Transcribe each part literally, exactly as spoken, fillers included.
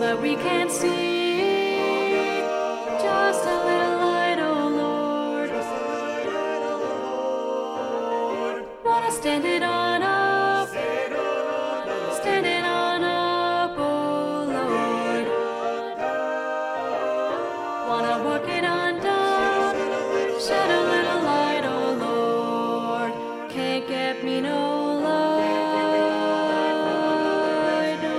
that we can see just a little light, oh Lord. Wanna stand it on up, stand it on up, oh Lord. Wanna walk it on down, shed a little light, oh Lord. Can't get me no light, no,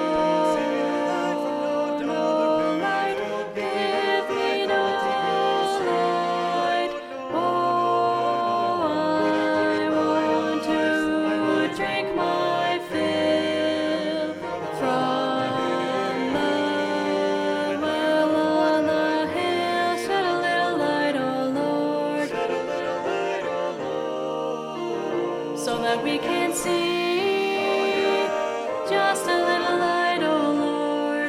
no light. Give me no light. Oh, I want to drink my fill from the well on the hill. Shed a little light, oh Lord, so that we can see just a little light, oh Lord.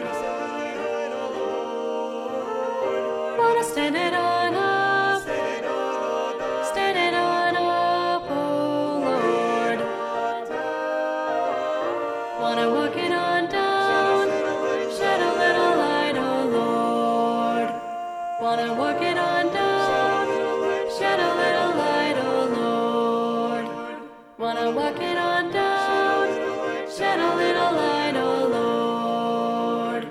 Wanna stand it on up, stand it on up, oh Lord. Wanna walk it on down, shed a little light, oh Lord. Wanna walk it on down, shed a little light, oh Lord. Wanna walk it on down, shed a little light, oh Lord.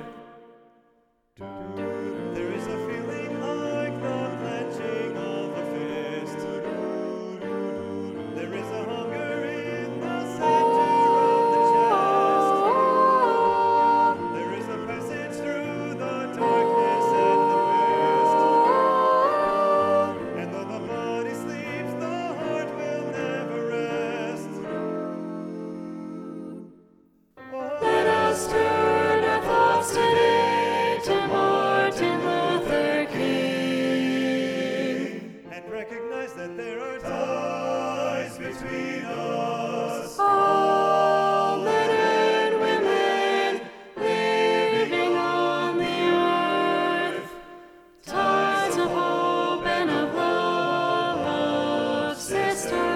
There is a feeling like the clenching of a fist. There is a hunger in the center of the chest. There is a passage through the darkness and the mist. And though the body sleeps, the heart will never rest. Let us turn our thoughts today to Martin Luther King. And recognize that there are ties between us. All men and women living on the earth, ties of hope and of love, of sisters.